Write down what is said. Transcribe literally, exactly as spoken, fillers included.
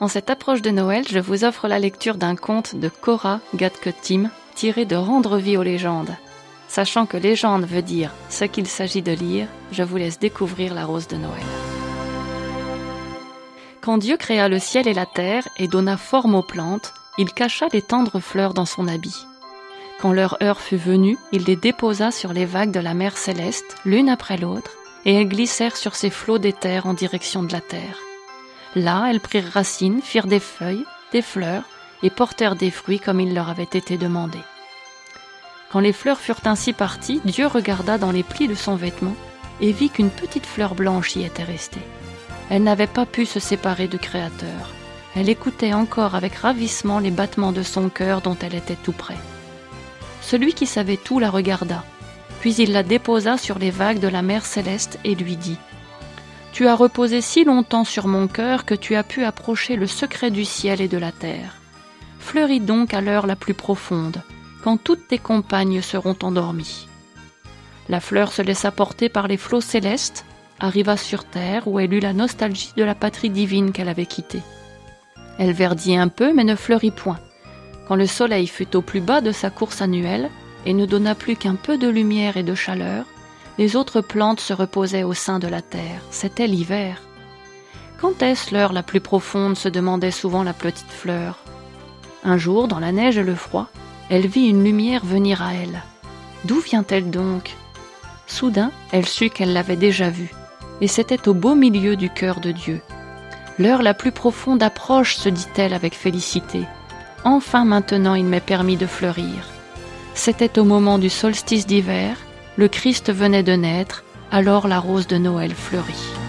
En cette approche de Noël, je vous offre la lecture d'un conte de Cora Gadke-Tym tiré de Rendre vie aux légendes. Sachant que légende veut dire ce qu'il s'agit de lire, je vous laisse découvrir la rose de Noël. Quand Dieu créa le ciel et la terre et donna forme aux plantes, il cacha les tendres fleurs dans son habit. Quand leur heure fut venue, il les déposa sur les vagues de la mer céleste, l'une après l'autre, et elles glissèrent sur ces flots d'éther en direction de la terre. Là, elles prirent racine, firent des feuilles, des fleurs, et portèrent des fruits comme il leur avait été demandé. Quand les fleurs furent ainsi parties, Dieu regarda dans les plis de son vêtement et vit qu'une petite fleur blanche y était restée. Elle n'avait pas pu se séparer du Créateur. Elle écoutait encore avec ravissement les battements de son cœur dont elle était tout près. Celui qui savait tout la regarda, puis il la déposa sur les vagues de la mer céleste et lui dit « Tu as reposé si longtemps sur mon cœur que tu as pu approcher le secret du ciel et de la terre. Fleuris donc à l'heure la plus profonde, quand toutes tes compagnes seront endormies. » La fleur se laissa porter par les flots célestes, arriva sur terre où elle eut la nostalgie de la patrie divine qu'elle avait quittée. Elle verdit un peu mais ne fleurit point. Quand le soleil fut au plus bas de sa course annuelle et ne donna plus qu'un peu de lumière et de chaleur, les autres plantes se reposaient au sein de la terre. C'était l'hiver. Quand est-ce l'heure la plus profonde, se demandait souvent la petite fleur. Un jour, dans la neige et le froid, elle vit une lumière venir à elle. D'où vient-elle donc? Soudain, elle sut qu'elle l'avait déjà vue, et c'était au beau milieu du cœur de Dieu. L'heure la plus profonde approche, se dit-elle avec félicité. Enfin maintenant il m'est permis de fleurir. C'était au moment du solstice d'hiver, le Christ venait de naître, alors la rose de Noël fleurit.